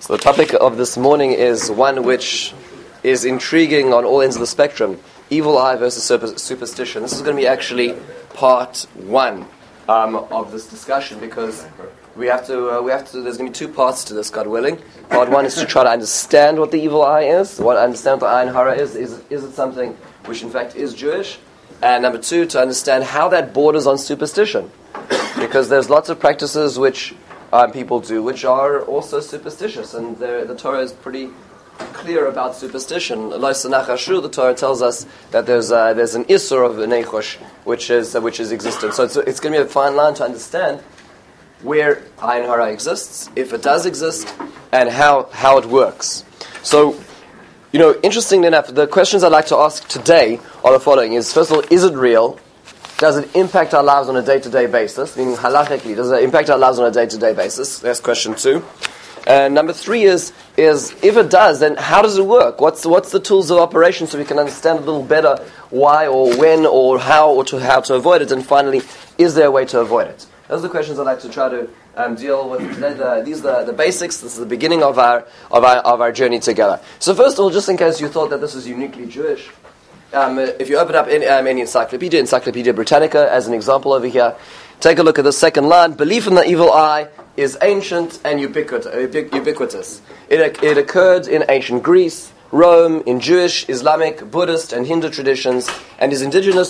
So the topic of this morning is one which is intriguing on all ends of the spectrum. Evil eye versus superstition. This is going to be actually part one of this discussion, because we have to. There's going to be two parts to this, God willing. Part one is to try to understand what the evil eye is. Understand what the Ayin Hara is. Is it something which in fact is Jewish? And number two, to understand how that borders on superstition, because there's lots of practices which people do which are also superstitious, and the Torah is pretty clear about superstition. The Torah tells us that there's an Isur of Nechosh which is existent. So it's going to be a fine line to understand where Ayin Hara exists, if it does exist, and how it works. So, interestingly enough, the questions I'd like to ask today are the following: first of all, is it real? Does it impact our lives on a day-to-day basis? Meaning, halachically, does it impact our lives on a day-to-day basis? That's question two. And number three is if it does, then how does it work? What's the tools of operation so we can understand a little better why or when or how to avoid it? And finally, is there a way to avoid it? Those are the questions I'd like to try to deal with today. These are the basics. This is the beginning of our journey together. So first of all, just in case you thought that this is uniquely Jewish, if you open up any Encyclopedia Britannica as an example over here, take a look at the second line. Belief in the evil eye is ancient and ubiquitous. It occurred in ancient Greece, Rome, in Jewish, Islamic, Buddhist, and Hindu traditions, and is indigenous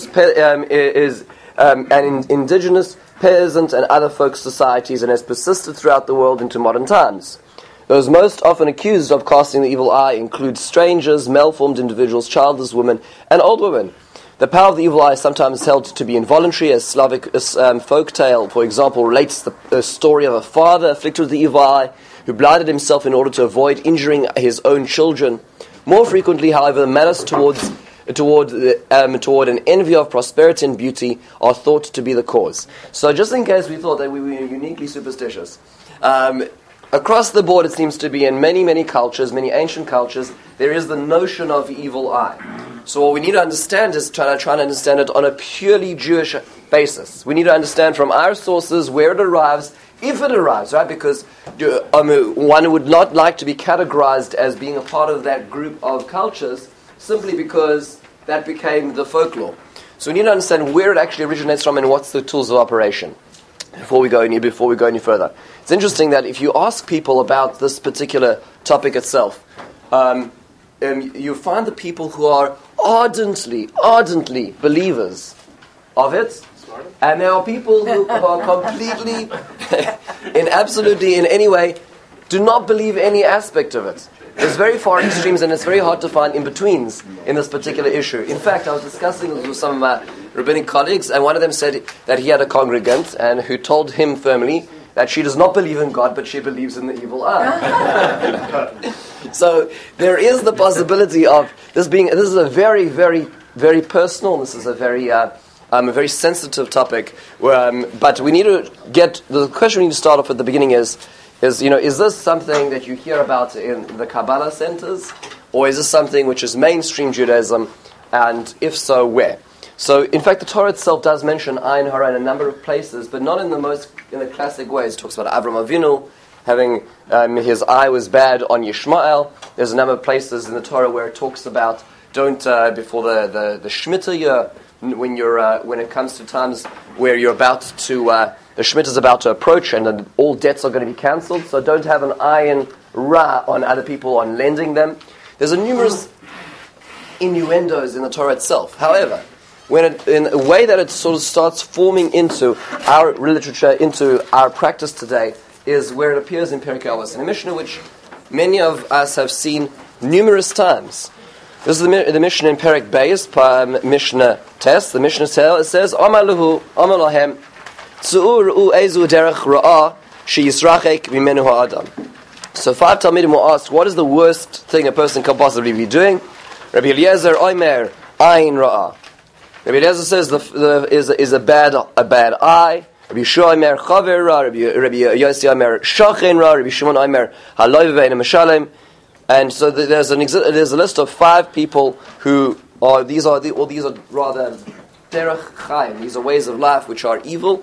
peasant and other folk societies, and has persisted throughout the world into modern times. Those most often accused of casting the evil eye include strangers, malformed individuals, childless women, and old women. The power of the evil eye is sometimes held to be involuntary, as Slavic folk tale, for example, relates the story of a father afflicted with the evil eye who blinded himself in order to avoid injuring his own children. More frequently, however, the malice toward an envy of prosperity and beauty are thought to be the cause. So just in case we thought that we were uniquely superstitious, across the board, it seems to be in many, many cultures, many ancient cultures, there is the notion of evil eye. So what we need to understand is try to understand it on a purely Jewish basis. We need to understand from our sources where it arrives, if it arrives, right? Because one would not like to be categorized as being a part of that group of cultures simply because that became the folklore. So we need to understand where it actually originates from and what's the tools of operation before we go any further. It's interesting that if you ask people about this particular topic itself, you find the people who are ardently believers of it, and there are people who are completely, in any way, do not believe any aspect of it. There's very far extremes, and it's very hard to find in-betweens in this particular issue. In fact, I was discussing this with some of my rabbinic colleagues, and one of them said that he had a congregant and who told him firmly that she does not believe in God, but she believes in the evil eye. So there is the possibility of this being. This is a very, very, very personal. This is a very sensitive topic. But we need to get the question. We need to start off at the beginning is this something that you hear about in the Kabbalah centers, or is this something which is mainstream Judaism? And if so, where? So, in fact, the Torah itself does mention Ayin Hara in a number of places, but not in the classic ways. It talks about Avram Avinu having his eye was bad on Yishmael. There's a number of places in the Torah where it talks about don't before the Shemitah year, when it comes to times where you're about to the Shemitah is about to approach and then all debts are going to be cancelled. So don't have an Ayin Ra on other people, on lending them. There's numerous innuendos in the Torah itself. However, in a way that it sort of starts forming into our literature, into our practice today, is where it appears in Perek Avos, in a Mishnah which many of us have seen numerous times. This is the Mishnah in Perek Beis, Mishnah Tes. The Mishnah says, Amar lahem, Tzu'u ru'u ezu derech ra'ah sheyisrachek mimenu ha'adam. So 5 Talmidim were asked, what is the worst thing a person can possibly be doing? Rabbi Eliezer Omer, Ayin Ra'ah. Rabbi Eliezer says is a bad eye. Rabbi Yeshua Omer Chaver Ra. Rabbi Yossi Omer Shachen Ra. Rabbi Shimon Omer Haloi V'Ein Meshalem. And so there's a list of 5 people who are these are rather derech chaim. These are ways of life which are evil.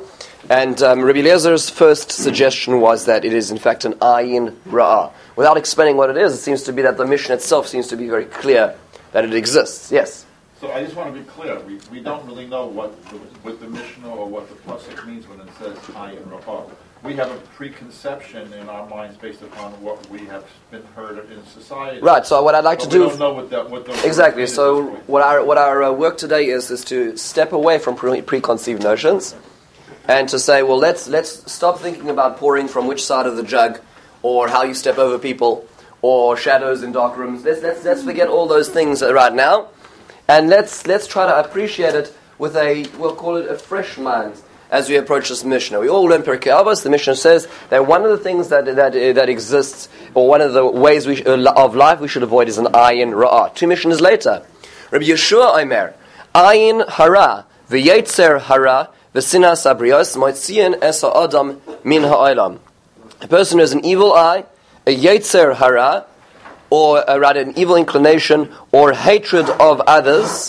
And Rabbi Eliezer's first suggestion was that it is in fact an ayin ra'ah. Without explaining what it is, it seems to be that the mission itself seems to be very clear that it exists. Yes? So I just want to be clear. We don't really know what the Mishnah or what the pasuk means when it says ayin ra'ah. We have a preconception in our minds based upon what we have been heard in society. Right. So what I'd like to do, we don't know what the exactly. So what our work today is to step away from preconceived notions, and to say, well, let's stop thinking about pouring from which side of the jug, or how you step over people, or shadows in dark rooms. Let's forget all those things right now, and let's try to appreciate it with we'll call it a fresh mind. As we approach this Mishnah, we all learn Pirkei Avos. The Mishnah says that one of the things that exists, or one of the ways of life we should avoid, is an ayin ra'ah. 2 Mishnahs later, Rabbi Yeshua Omer, ayin hara v'yetzer hara v'sinas abrios moitzian esa adam min ha'olam. A person who has an evil eye, a yetzer hara, or rather an evil inclination or hatred of others,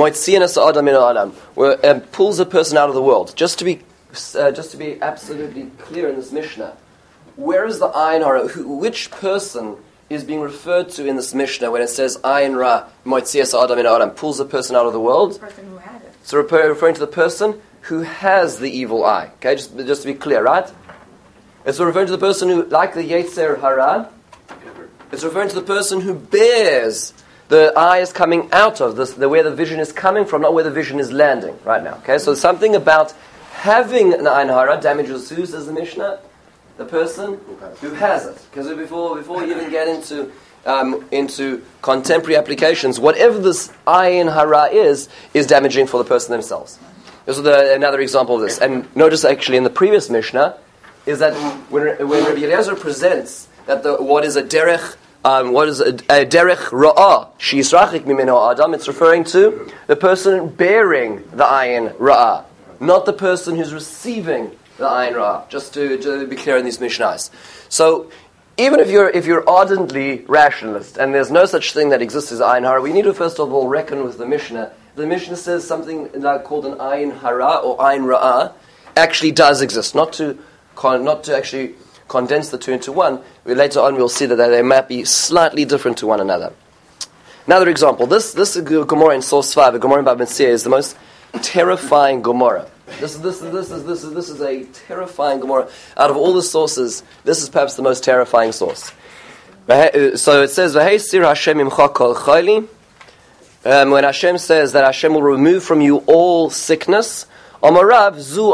where pulls a person out of the world. Just to be absolutely clear in this Mishnah, where is the ayin hara? Which person is being referred to in this Mishnah when it says ayin ra moitzias adam min adam, pulls a person out of the world? The person who had it. So referring to the person who has the evil eye. Okay, just to be clear, right? It's referring to the person who, like the yetzer hara, it's referring to the person who bears. The eye is coming out of this, where the vision is coming from, not where the vision is landing right now. Okay, so something about having an ayin hara damages who, says the Mishnah? The person who has it. Because before you even get into contemporary applications, whatever this ayin hara is damaging for the person themselves. This is another example of this. And notice actually in the previous Mishnah is that when Rabbi Eliezer presents that what is a derech. What is a derech ra'ah? She'israchik mimeno adam. It's referring to the person bearing the ayin ra'ah, not the person who's receiving the ayin ra'ah. Just to be clear in these mishnahs. So, even if you're ardently rationalist and there's no such thing that exists as ayin hara, we need to first of all reckon with the Mishnah. The Mishnah says something like called an ayin hara or ayin ra'ah actually does exist. Not to actually condense the two into one. Later on we'll see that they might be slightly different to one another. Another example, this Gemara in Source 5, the Gemara in Bava Metzia, is the most terrifying Gemara. This is a terrifying Gemara. Out of all the sources, this is perhaps the most terrifying source. So it says, "V'heisir Hashem imcha kol chayli." When Hashem says that Hashem will remove from you all sickness, Amarav zu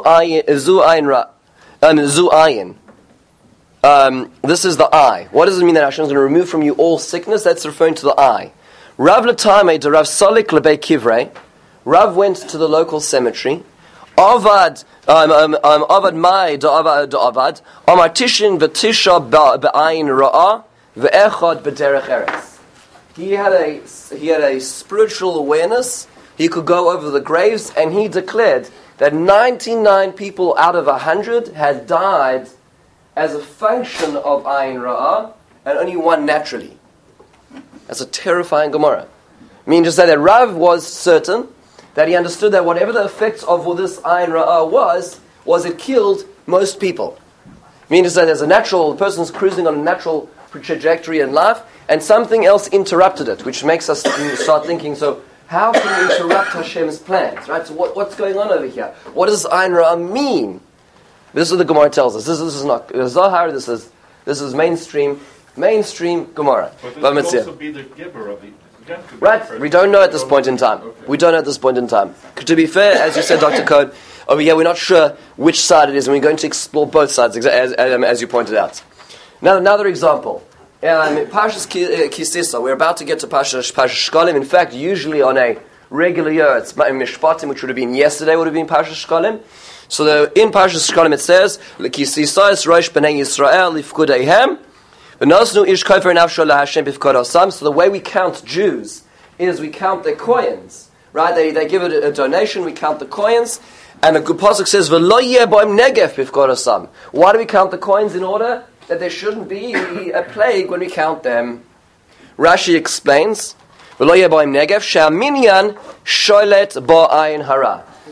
ayin. This is the eye. What does it mean that Hashem is going to remove from you all sickness? That's referring to the eye. Rav Latame de Rav Solik Lebei Kivrei. Rav went to the local cemetery. Avad Mai de Avad. Amar Tishin v'Tisha be'ayin ra'ah ve'echad b'derech eretz. He had a spiritual awareness. He could go over the graves, and he declared that 99 people out of 100 had died as a function of ayin ra'ah, and only one naturally. That's a terrifying Gemara. I mean, just say that Rav was certain that he understood that whatever the effects of this ayin ra'ah was it killed most people. I mean, to say there's the person's cruising on a natural trajectory in life, and something else interrupted it, which makes us start thinking, so how can we interrupt Hashem's plans? Right? So what's going on over here? What does ayin ra'ah mean? This is what the Gemara tells us. This is not Zohar. This is mainstream Gemara. But this could also be the giver of the. Right. We don't know at this point in time. Okay. We don't know at this point in time. To be fair, as you said, Dr. Cohn, over here we're not sure which side it is, and we're going to explore both sides, as you pointed out. Now, another example. Parshas Kisisa. We're about to get to Parshas Shkalim. In fact, usually on a regular year, it's Mishpatim, which would have been yesterday, would have been Parshas Shkalim. So in Parshas Shkalim it says, "L'kisisais rosh b'nei Yisrael lifkudeihem, v'nosnu ish kofer nafsho laHashem b'fkodosam." So the way we count Jews is we count their coins, right? They give it a donation. We count the coins, and the pasuk says, "V'lo yeh boim negef b'fkodosam." Why do we count the coins? In order that there shouldn't be a plague when we count them. Rashi explains, "V'lo yeh boim negef she'aminyan sholet bo ayin hara."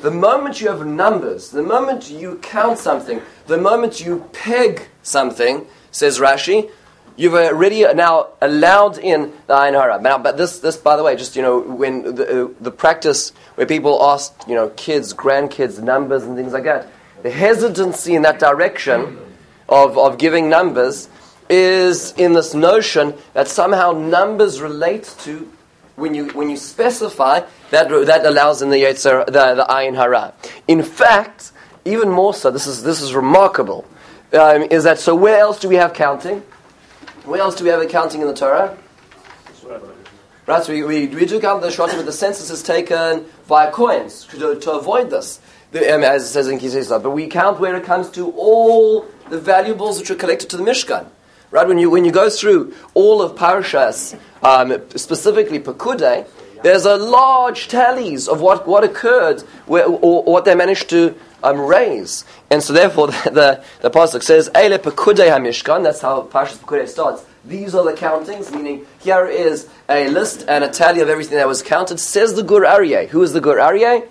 The moment you have numbers, the moment you count something, the moment you peg something, says Rashi, you've already now allowed in the Ayin Hara. Now, but this, by the way, just, when the practice where people ask, kids, grandkids, numbers and things like that, the hesitancy in that direction of giving numbers is in this notion that somehow numbers relate to, when you specify, that allows in the Yetzer, the Ayin Hara. In fact, even more so, this is remarkable, is that, so where else do we have counting? Where else do we have accounting in the Torah? Right, so we do count the Shvatim, but the census is taken via coins to avoid this, as it says in Kisei. But we count where it comes to all the valuables which are collected to the Mishkan. Right, when you go through all of Parashas, specifically Pekudei, there's a large tallies of what occurred, or what they managed to raise. And so therefore the pasuk says, Eile Pekudei HaMishkan, that's how Parashas Pekudei starts. These are the countings, meaning here is a list and a tally of everything that was counted. Says the Gur Aryeh. Who is the Gur Aryeh?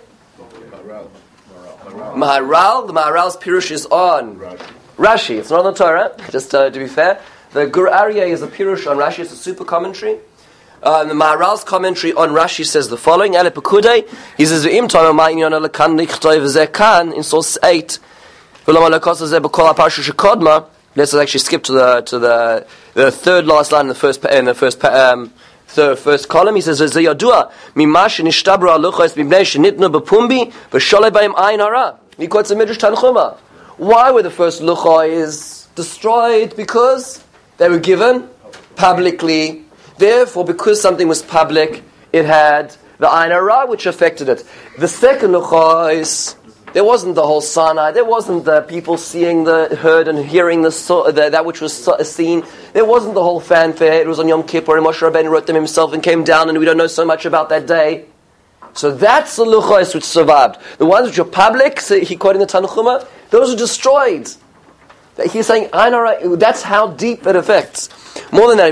Maharal. The Maharal's Pirush is on Rashi. It's not on the Torah, just to be fair. The Gur Aryeh is a Pirush on Rashi. It's a super commentary. The Maharal's commentary on Rashi says the following: Ele Pekudei. He says, "V'im Tama Ma'inyan Lekan Lichtoi V'Zekan in source 8. V'Lama Lekos Zeh B'Kol HaParsha Shekodma." Let's actually skip to the third last line in the first column. He says, "Zeyadua mimash nishtabru aluchos b'bnei shenitnu b'pumbi v'sholei b'im ayin hara." He quotes the Midrash Tanchuma. Why were the first luchos destroyed? Because they were given publicly. Therefore, because something was public, it had the Ayin Hara which affected it. The second luchos, there wasn't the whole Sinai. There wasn't the people seeing heard and hearing that which was seen. There wasn't the whole fanfare. It was on Yom Kippur, and Moshe Rabbeinu wrote them himself and came down, and we don't know so much about that day. So that's the luchos which survived. The ones which are public, he quoted in the Tanchuma, those are destroyed. He's saying, that's how deep it affects. More than that,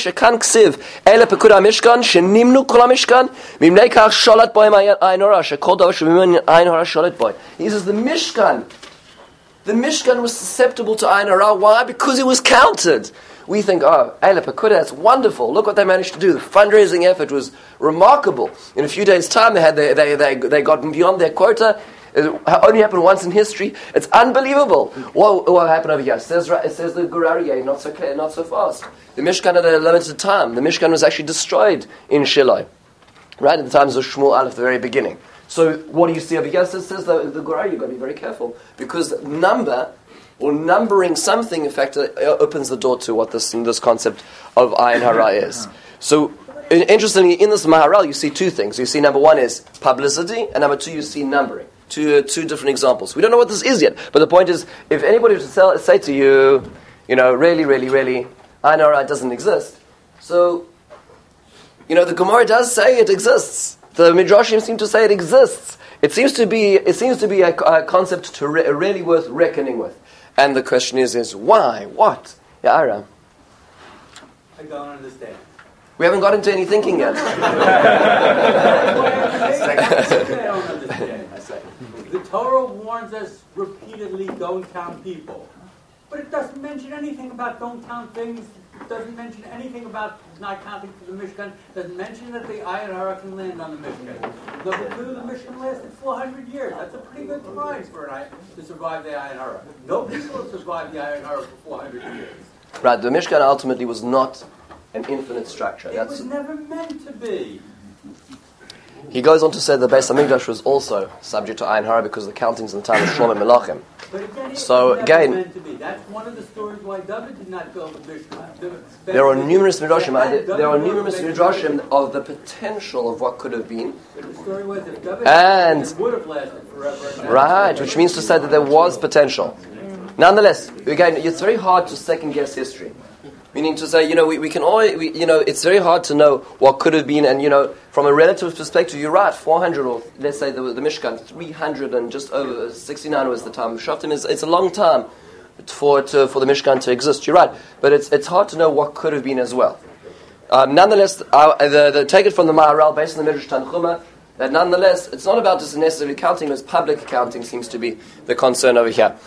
he says the Mishkan was susceptible to Ayin Hara. Why? Because it was counted. We think, Eile Pekuda, that's wonderful. Look what they managed to do. The fundraising effort was remarkable. In a few days' time, they got beyond their quota. It only happened once in history. It's unbelievable. What happened over here? It says the Gur Aryeh, not so fast. The Mishkan had a limited time. The Mishkan was actually destroyed in Shiloh, right at the times of Shmuel Aleph, the very beginning. So what do you see over here? It says the Gur Aryeh, you've got to be very careful, because numbering something, in fact, opens the door to what this concept of Ayin Hara is. So, interestingly, in this Maharal, you see two things. You see, number one is publicity, and number two, you see numbering. Two different examples. We don't know what this is yet, but the point is, if anybody was to say to you, really, Ayin Hara doesn't exist, so, the Gemara does say it exists. The Midrashim seem to say it exists. It seems to be a concept really worth reckoning with. And the question is why? What? Ya'ara. I don't understand. We haven't got into any thinking yet. I don't understand. The Torah warns us repeatedly, don't count people. But it doesn't mention anything about don't count things. It doesn't mention anything about not counting for the Mishkan. It doesn't mention that the Ayin Hara can land on the Mishkan. Number two, the Mishkan lasted 400 years. That's a pretty good time to survive the Ayin Hara. No people have survived the Ayin Hara for 400 years. Right, the Mishkan ultimately was not an infinite structure. It was never meant to be. He goes on to say the Beis Hamikdash was also subject to Ayin Hara because of the countings in the time of Shlomo Melachim. But again, so again, meant to be. That's one of the stories why David did not build the Mishkan. There are numerous midrashim. There are numerous midrashim of the potential of what could have been. But the story was that David and would have lasted forever. Right, which means to say that there was potential. Nonetheless, again, it's very hard to second guess history. Meaning to say, we can always, it's very hard to know what could have been, and, from a relative perspective, you're right, 400, or let's say the Mishkan, 300 and just over 69 was the time of Shoftim. It's a long time for the Mishkan to exist, you're right. But it's hard to know what could have been as well. Nonetheless, take it from the Maharal, based on the Midrash Tanchuma, that nonetheless, it's not about just necessarily counting, as public accounting seems to be the concern over here.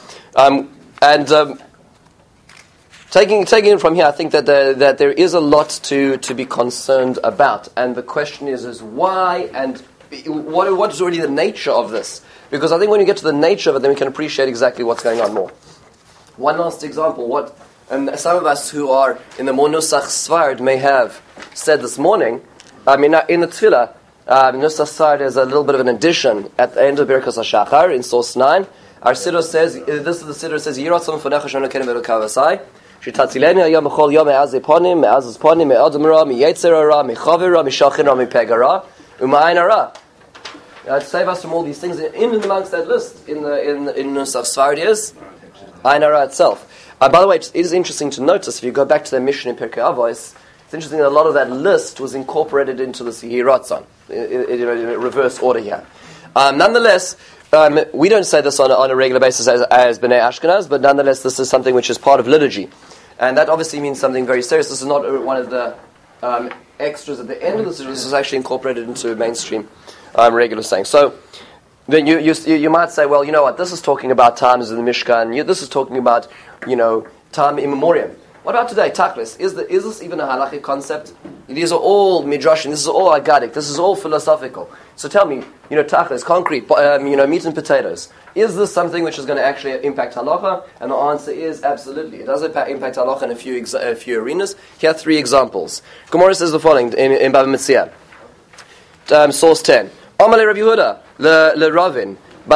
Taking it from here, I think that there is a lot to be concerned about, and the question is why and what is already the nature of this? Because I think when you get to the nature of it, then we can appreciate exactly what's going on more. One last example, some of us who are in the Nusach Sfard may have said this morning. In the Tefillah, Nusach Sfard is a little bit of an addition at the end of Birkas HaShachar in source 9. Our Siddur says, this is the Siddur says, Yiratzon Fanecha Shonu Kenim V'Elokavasai. Shitatzileinu Hayom B'chol Yom Me'az Ponim, Me'az Ponim, Me'adam Ra, Me'yetzer Ra, Me'chaver Ra, Me'shachin Ra, Me'pega Ra, U'ma'ayin Ra. To save us from all these things, in and amongst that list, in Nusach Sfard is Ayin Hara itself. By the way, it is interesting to notice, if you go back to the Mishnah in Pirkei Avos, it's interesting that a lot of that list was incorporated into the Yiratzon, in reverse order here. Nonetheless, we don't say this on a regular basis as Bnei Ashkenaz, but nonetheless, this is something which is part of liturgy. And that obviously means something very serious. This is not one of the extras at the end of the Siddur. This is actually incorporated into mainstream regular saying. So, then you might say, well, you know what, this is talking about times in the Mishkan, this is talking about, time in memoriam. What about today, Tachlis? Is this even a halachic concept? These are all midrashim, this is all agadic, this is all philosophical. So tell me, Tachlis, concrete, meat and potatoes. Is this something which is going to actually impact halacha? And the answer is absolutely. It does impact halacha in a few arenas. Here are 3 examples. Gemara says the following in Bava Metzia. Source 10. Amalei Rav Yehuda, le Ravin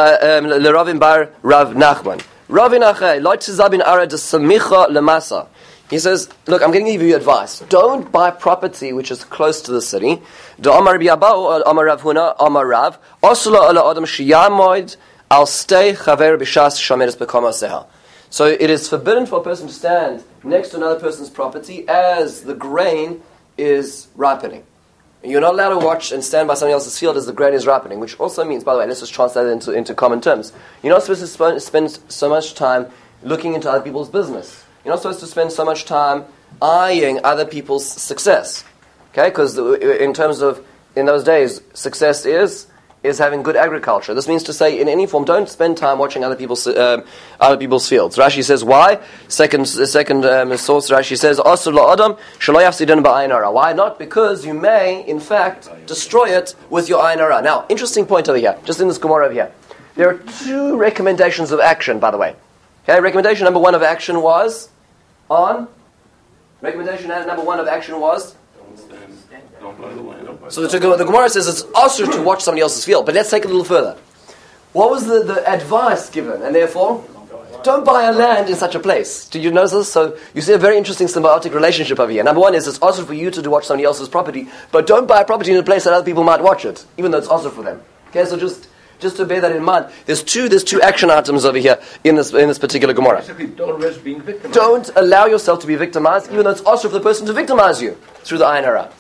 bar Rav Nachman. Ravin achei, lo tizabin ara de samicha lemasa. He says, look, I'm going to give you advice. Don't buy property which is close to the city. Do Amar Biyabau, Amar Rav Huna, Amar Rav, Oslo ala adam shiyamoid al stay chaver b'shas shameres b'kamaseha. So it is forbidden for a person to stand next to another person's property as the grain is ripening. You're not allowed to watch and stand by somebody else's field as the grain is ripening, which also means, by the way, let's just translate it into common terms. You're not supposed to spend so much time looking into other people's business. You're not supposed to spend so much time eyeing other people's success. Okay? Because in those days, success is having good agriculture. This means to say, in any form, don't spend time watching other people's fields. Rashi says, why? Second source, Rashi says, Asur la'adam shelo yafsidenu ba'ayin hara. Why not? Because you may, in fact, destroy it with your ayin hara. Now, interesting point over here, just in this Gemara over here. There are 2 recommendations of action, by the way. Okay, recommendation number 1 of action was Recommendation number 1 of action was? Don't buy the land. So the Gemara says it's usher to watch somebody else's field. But let's take it a little further. What was the advice given? And therefore, don't buy a land in such a place. Did you notice this? So you see a very interesting symbiotic relationship over here. Number 1 is it's usher for you to watch somebody else's property, but don't buy a property in a place that other people might watch it, even though it's usher for them. Okay, so just to bear that in mind, there's two action items over here in this particular Gemara. Basically, don't risk being victimized. Don't allow yourself to be victimized, even though it's also for the person to victimize you through the ayin hara.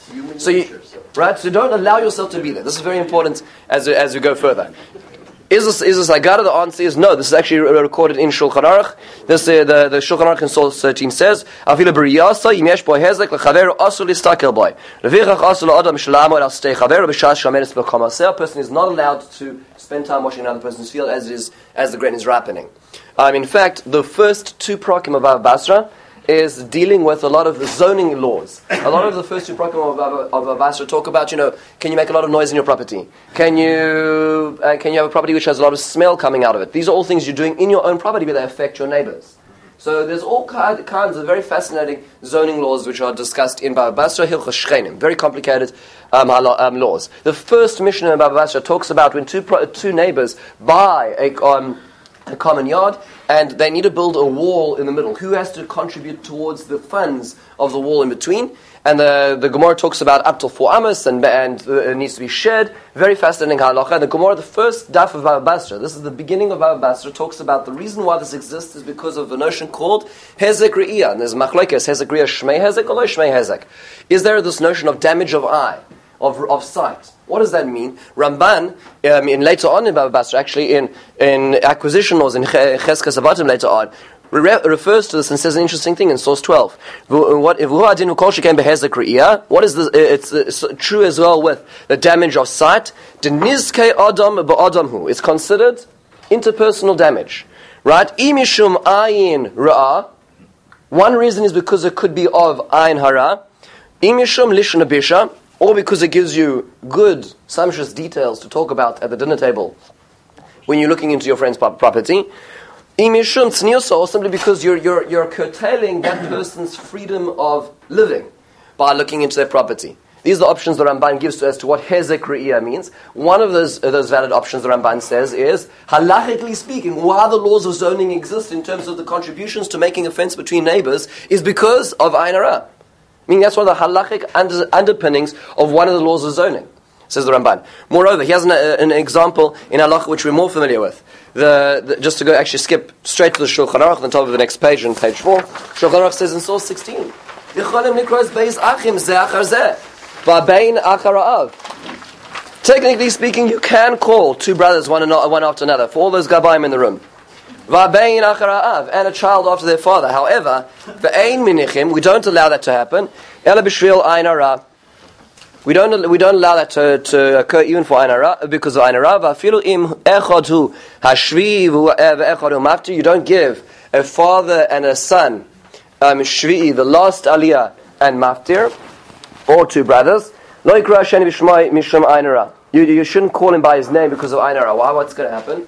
So don't allow yourself to be there. This is very important as we go further. Is this Agada? The answer is no. This is actually recorded in Shulchan Aruch. The Shulchan Aruch in Source 13 says, "Afilu b'riyasa yimesh bo hezek lechaver asul listakel boy. Levichach asul adam shalamo el stei chaver b'shas shameres b'kamaseh." A person is not allowed to spend time watching another person's field as the grain is ripening. In fact, the first 2 prakim of Bava Basra is dealing with a lot of the zoning laws. A lot of the first 2 prakim of Bava Basra talk about, can you make a lot of noise in your property? Can you have a property which has a lot of smell coming out of it? These are all things you're doing in your own property, but they affect your neighbors. So there's all kinds of very fascinating zoning laws which are discussed in Bava Basra, Hilchos Shchenim, very complicated laws. The first Mishnah in Bava Basra talks about when two neighbors buy a common yard, and they need to build a wall in the middle. Who has to contribute towards the funds of the wall in between? And the Gemara talks about up till 4 amos, and it needs to be shared. Very fascinating halacha. And the Gemara, the first daf of Bava Basra, this is the beginning of Bava Basra, talks about the reason why this exists is because of a notion called hezek re'iyah. And there's machlokes, hezek re'iyah shmei hezek or lo shmei hezek. Is there this notion of damage of eye, of sight? What does that mean? Ramban, in later on in Bava Basra, actually in acquisition laws, in Cheskes Avatim later on, refers to this and says an interesting thing in source 12. What is this? It's true as well with the damage of sight. It's considered interpersonal damage, right? Imishum ayin ra'ah. One reason is because it could be of ayin hara. Imishum lishon abisha, or because it gives you good, sumptuous details to talk about at the dinner table when you're looking into your friend's property. Imishum tznius, or simply because you're curtailing that person's freedom of living by looking into their property. These are the options the Ramban gives to us as to what hezek re'iyah means. One of those valid options the Ramban says is, halachically speaking, why the laws of zoning exist in terms of the contributions to making a fence between neighbors is because of ayin hara. Meaning that's one of the halachic underpinnings of one of the laws of zoning, says the Ramban. Moreover, he has an example in halacha which we're more familiar with. Just to go actually skip straight to the Shulchan Aruch on top of the next page, on page 4, Shulchan Aruch says in source 16, technically speaking, you can call two brothers one after another, for all those gabayim in the room. And a child after their father. However, we don't allow that to happen. We don't allow that to occur even for ayin hara, because of ayin hara. You don't give a father and a son shvi'i, the last aliyah, and maftir, or two brothers. You shouldn't call him by his name because of ayin hara. Why? What's going to happen?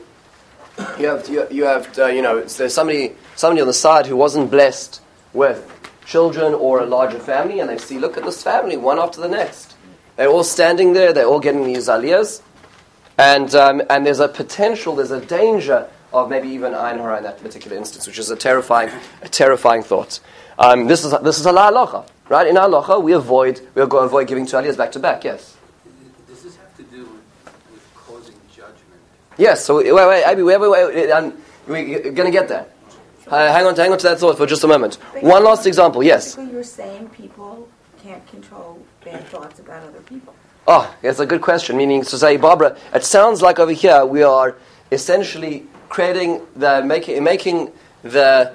There's somebody on the side who wasn't blessed with children or a larger family, and they see, look at this family, one after the next. They're all standing there, they're all getting these aliyahs, and there's a potential, there's a danger of maybe even ayin hara in that particular instance, which is a terrifying thought. This is halacha, right? In halacha, we avoid giving two aliyahs back to back. Yes. Does this have to do with causing judgment? Yes. So wait. We're going to get there. Hang on to that thought for just a moment. One last example. Yes. Basically, you're saying people can't control bad thoughts about other people. Oh, it's a good question. Meaning to say, Barbara, it sounds like over here we are essentially making the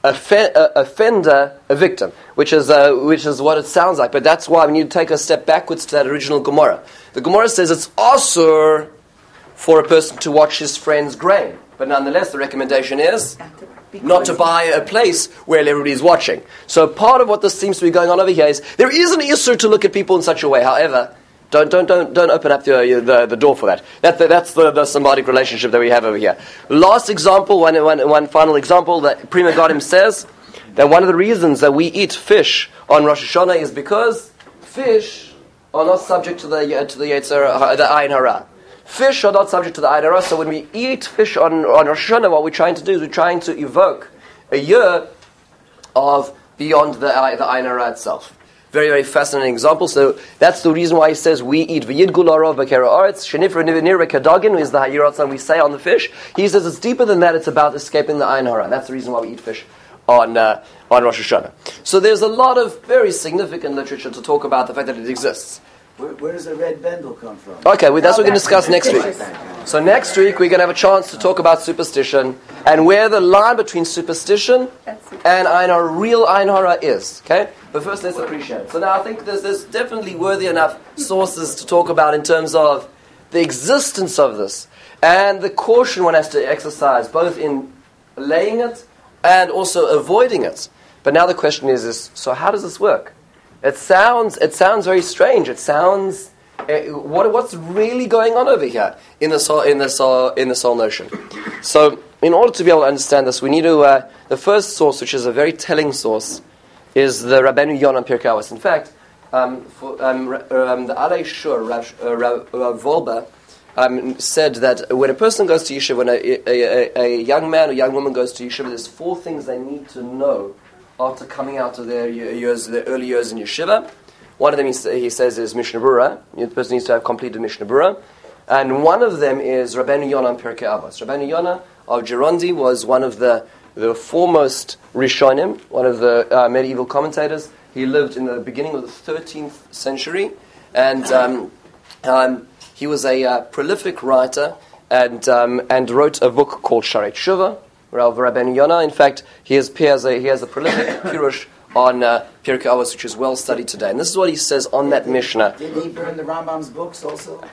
offender a victim, which is what it sounds like. But that's why we need to take a step backwards to that original Gemara. The Gemara says it's asur for a person to watch his friend's grain, but nonetheless the recommendation is not to buy a place where everybody's watching. So part of what this seems to be going on over here is there is an issur to look at people in such a way. However, don't open up the door for that. That's the symbiotic relationship that we have over here. Last example, one final example, that Pri Megadim says that one of the reasons that we eat fish on Rosh Hashanah is because fish are not subject to the Yetzer, the ayin hara. Fish are not subject to the ayin hara, so when we eat fish on Rosh Hashanah, what we're trying to do is we're trying to evoke a year of beyond the ayin hara itself. Very, very fascinating example. So that's the reason why he says we eat v'yidgul arov b'kera aretz shenifra nivnir kadagin is the hayiratzan we say on the fish. He says it's deeper than that. It's about escaping the ayin hara. That's the reason why we eat fish on Rosh Hashanah. So there's a lot of very significant literature to talk about the fact that it exists. Where does the red bendel come from? Okay, that's what we're going to discuss next week. So next week we're going to have a chance to talk about superstition and where the line between superstition and real ayin hara is. Okay, but first let's appreciate it. So now I think there's definitely worthy enough sources to talk about in terms of the existence of this and the caution one has to exercise both in laying it and also avoiding it. But now the question is so how does this work? It sounds very strange. It sounds what's really going on over here in this whole notion. So, in order to be able to understand this, we need to the first source, which is a very telling source, is the Rabbeinu Yonah Pirkei Avos. In fact, the Alei Shur Rav Wolbe said that when a person goes to yeshiva, when a young man or young woman goes to yeshiva, there's 4 things they need to know after coming out of their early years in yeshiva. One of them, he says, is Mishnah Berurah. The person needs to have completed Mishnah Berurah. And one of them is Rabbeinu Yonah Pirkei Avos. Rabbeinu Yonah of Gerondi was one of the foremost Rishonim, one of the medieval commentators. He lived in the beginning of the 13th century. And he was a prolific writer and wrote a book called Shaarei Tshuva, Rav Rabbeinu Yonah. In fact, he has a prolific pirush on Pirkei Avos, which is well studied today. And this is what he says on that Mishnah. Did he burn the Rambam's books also?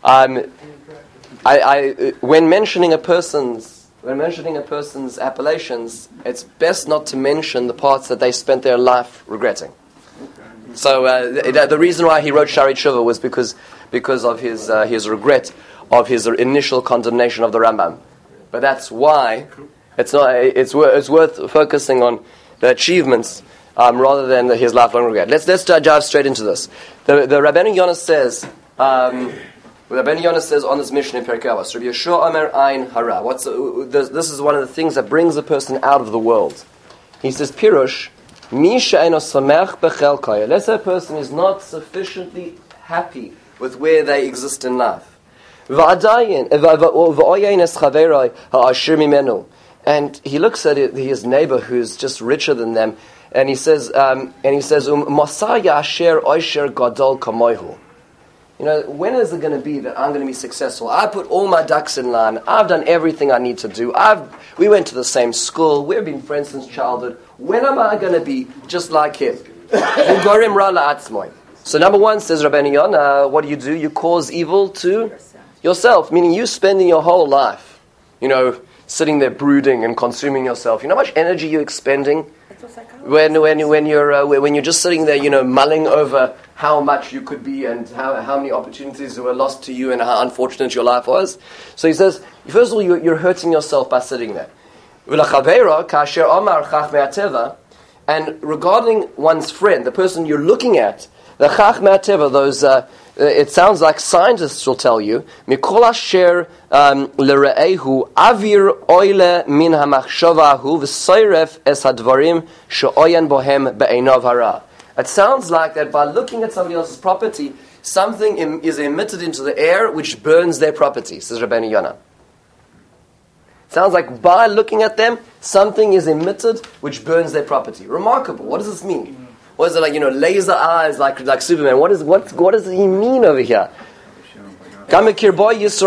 When mentioning a person's appellations, it's best not to mention the parts that they spent their life regretting. So the reason why he wrote Shari Tshuva was because of his regret of his initial condemnation of the Rambam. But that's why it's worth focusing on the achievements rather than his lifelong regret. Let's dive straight into this. The Rabbeinu Yonah says. Rabbeinu Yonah says on this mission in Pirkei Avos, Rabbi Yeshua Omer Ein Hara. This is one of the things that brings a person out of the world. He says, Pirush, Mi she'eino samech bechelkai. Let's say a person is not sufficiently happy with where they exist in life. And he looks at his neighbor who's just richer than them, and he says, Masaya asher oisher gadol kamoihu. When is it going to be that I'm going to be successful? I put all my ducks in line. I've done everything I need to do. We went to the same school. We've been friends since childhood. When am I going to be just like him? So number one, says Rabbeinu Yonah, what do? You cause evil to yourself, meaning you spending your whole life, sitting there brooding and consuming yourself. You know how much energy you're expending when you're just sitting there, mulling over how much you could be and how many opportunities were lost to you and how unfortunate your life was. So he says, first of all, you're hurting yourself by sitting there. And regarding one's friend, the person you're looking at, the Chachmei HaTeva, those it sounds like scientists will tell you, Mikol asher l're'ehu avir oile min hamachshavahu v'soyref es hadvarim she'oyen bohem be'einav hara. It sounds like that by looking at somebody else's property, something is emitted into the air which burns their property, says Rabbeinu Yonah. Sounds like by looking at them, something is emitted which burns their property. Remarkable. What does this mean? What is it like, laser eyes like Superman? What does he mean over here? And he says,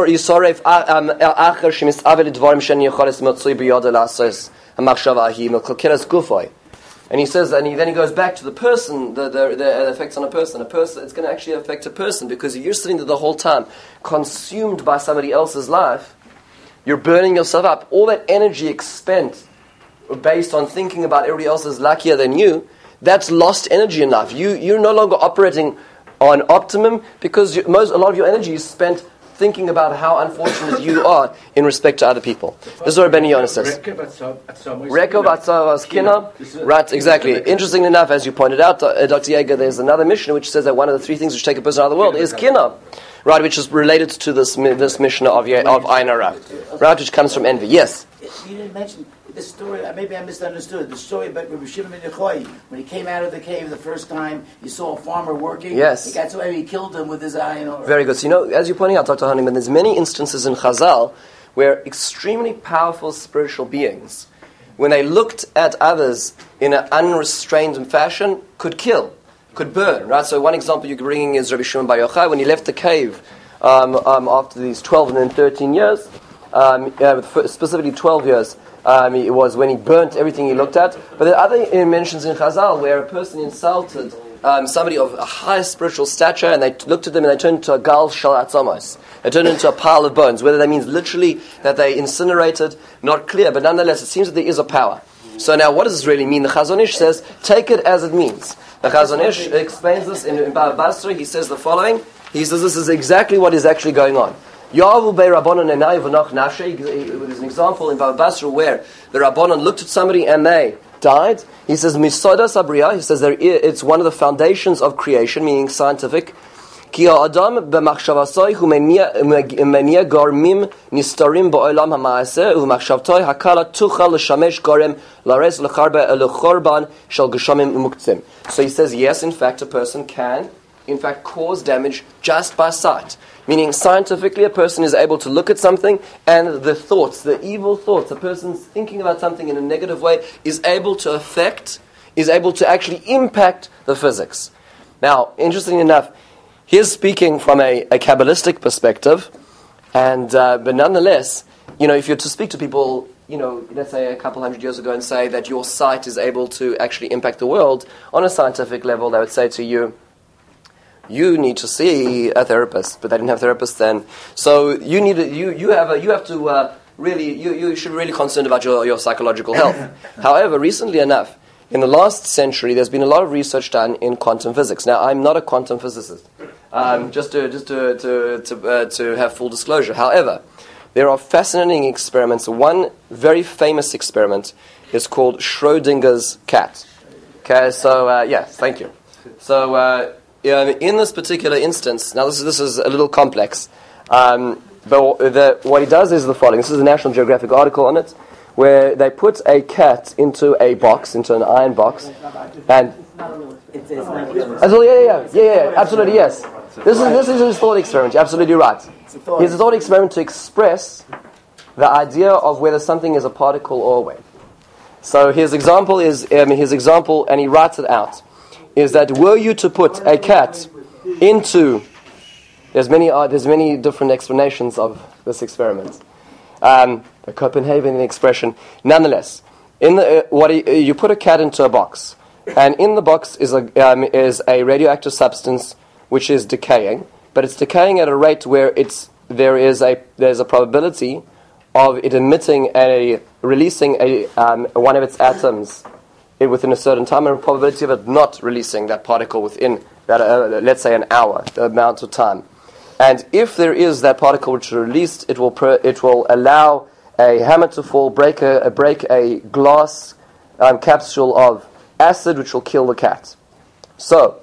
and then he goes back to the person, the effects on a person. It's going to actually affect a person, because if you're sitting there the whole time, consumed by somebody else's life, you're burning yourself up. All that energy expended based on thinking about everybody else is luckier than you, that's lost energy in life. You're no longer operating on optimum, because a lot of your energy is spent thinking about how unfortunate you are in respect to other people. This is what Rabbeinu Yonah says. Rekov atzavas kina. Right, exactly. Interestingly enough, as you pointed out, Dr. Yeager, there's another Mishnah which says that one of the three things which take a person out of the world is kina. Right, which is related to this Mishnah of Ein Hara. Right, which comes from envy. Yes? You didn't mention the story, maybe I misunderstood, the story about Rabbi Shimon ben Yochai. When he came out of the cave the first time, he saw a farmer working. Yes. He got so angry, he killed him with his eye. Very good. So, as you're pointing out, Dr. Honeyman, there's many instances in Chazal where extremely powerful spiritual beings, when they looked at others in an unrestrained fashion, could kill, could burn. Right. So one example you're bringing is Rabbi Shimon bar Yochai. When he left the cave after these 12 and then 13 years, specifically 12 years, it was when he burnt everything he looked at. But there are other mentions in Chazal where a person insulted somebody of a high spiritual stature, and they looked at them and they turned into a gal shal atzamos. They turned into a pile of bones. Whether that means literally that they incinerated, not clear, but nonetheless it seems that there is a power. So now what does this really mean? The Chazon Ish says, take it as it means. The Chazon Ish explains this in Bava Basra. He says the following. He says this is exactly what is actually going on. There's an example in Bava Basra where the Rabbanon looked at somebody and they died. He says, Misoda Sabriya, he says it's one of the foundations of creation, meaning scientific. Ki ha'adam b'machshavasoi hu menia garmim nistarim ba'olam ha'ma'aseh u'machshavtoi hakala tuchal l'shamesh garem lares l'chorban shel geshamim umuktzim. So he says, yes, in fact, a person can, in fact, cause damage just by sight. Meaning, scientifically, a person is able to look at something and the thoughts, the evil thoughts, a person's thinking about something in a negative way is able to actually impact the physics. Now, interestingly enough, he's speaking from a Kabbalistic perspective, and but nonetheless, if you're to speak to people let's say a couple hundred years ago and say that your sight is able to actually impact the world on a scientific level, they would say to you, you need to see a therapist, but they didn't have therapists then. So you should be really concerned about your psychological health. However, recently enough, in the last century, there's been a lot of research done in quantum physics. Now, I'm not a quantum physicist, just to have full disclosure. However, there are fascinating experiments. One very famous experiment is called Schrodinger's cat. Okay, so yes, thank you. So in this particular instance, now this is a little complex, but what he does is the following. This is a National Geographic article on it, where they put a cat into an iron box, and absolutely, yes. This is his thought experiment. You're absolutely right. It's a thought experiment to express the idea of whether something is a particle or a wave. So his example, and he writes it out, is that were you to put a cat into, there's many different explanations of this experiment. The Copenhagen expression, nonetheless, you put a cat into a box, and in the box is a radioactive substance which is decaying, but it's decaying at a rate where there's a probability of it releasing one of its atoms within a certain time, and a probability of it not releasing that particle within that, let's say, an hour, the amount of time. And if there is that particle which is released, it will allow a hammer to fall, break a glass capsule of acid, which will kill the cat. So,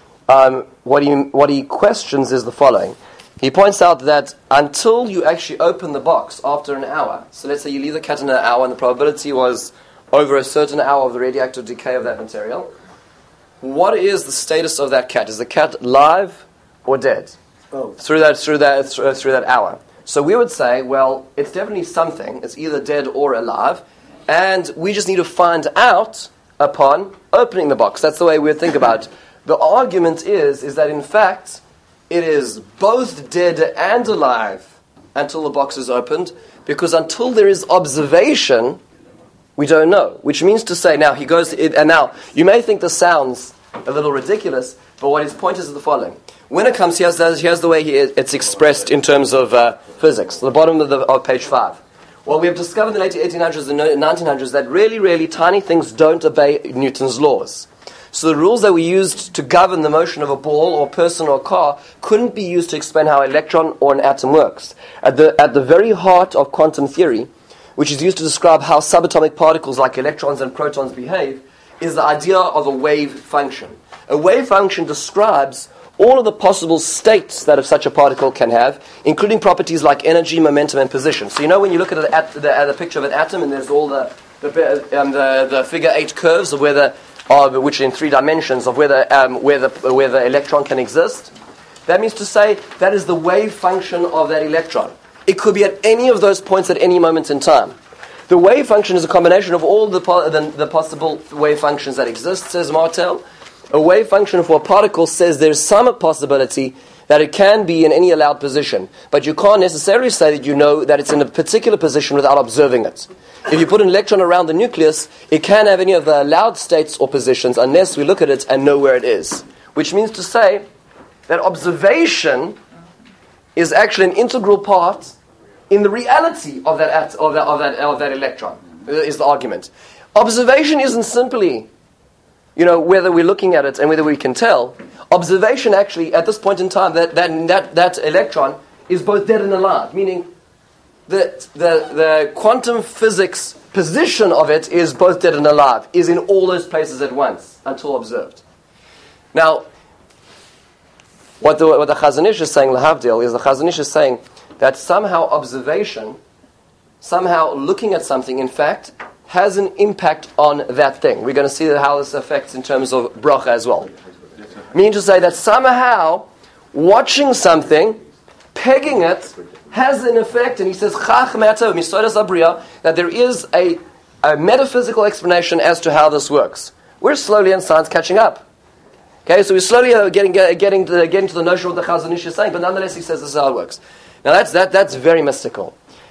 what he questions is the following. He points out that until you actually open the box after an hour, so let's say you leave the cat in an hour, and the probability was over a certain hour of the radioactive decay of that material, what is the status of that cat? Is the cat live or dead? Through that hour. So we would say, well, it's definitely something. It's either dead or alive, and we just need to find out upon opening the box. That's the way we would think about it. The argument is that in fact it is both dead and alive until the box is opened, because until there is observation, we don't know. Which means to say, now he goes, and now you may think this sounds a little ridiculous, but what his point is the following. When it comes, here's the way it's expressed in terms of physics. The bottom of page 5. Well, we have discovered in the late 1800s and 1900s that really, really tiny things don't obey Newton's laws. So the rules that we used to govern the motion of a ball or person or car couldn't be used to explain how an electron or an atom works. At the very heart of quantum theory, which is used to describe how subatomic particles like electrons and protons behave, is the idea of a wave function. A wave function describes all of the possible states that such a particle can have, including properties like energy, momentum, and position. So when you look at the picture of an atom, and there's all the figure 8 curves of which are in 3 dimensions of where the electron can exist. That means to say that is the wave function of that electron. It could be at any of those points at any moment in time. The wave function is a combination of all the possible wave functions that exist, says Martel. A wave function for a particle says there's some possibility that it can be in any allowed position, but you can't necessarily say that you know that it's in a particular position without observing it. If you put an electron around the nucleus, it can't have any of the allowed states or positions unless we look at it and know where it is. Which means to say that observation is actually an integral part in the reality of that electron, is the argument. Observation isn't simply whether we're looking at it and whether we can tell. Observation actually, at this point in time, that electron is both dead and alive, meaning that the quantum physics position of it is both dead and alive, is in all those places at once, until observed. Now, what the Chazon Ish is saying, Lahavdil, is the Chazon Ish is saying that somehow observation, somehow looking at something, in fact, has an impact on that thing. We're going to see how this affects in terms of bracha as well. Meaning to say that somehow watching something, pegging it, has an effect, and he says, Chach Me'atov, Misodas Abriya, that there is a metaphysical explanation as to how this works. We're slowly in science catching up. Okay, so we're slowly getting to the notion of what the Chazon Ish is saying, but nonetheless he says this is how it works. Now that's very mystical.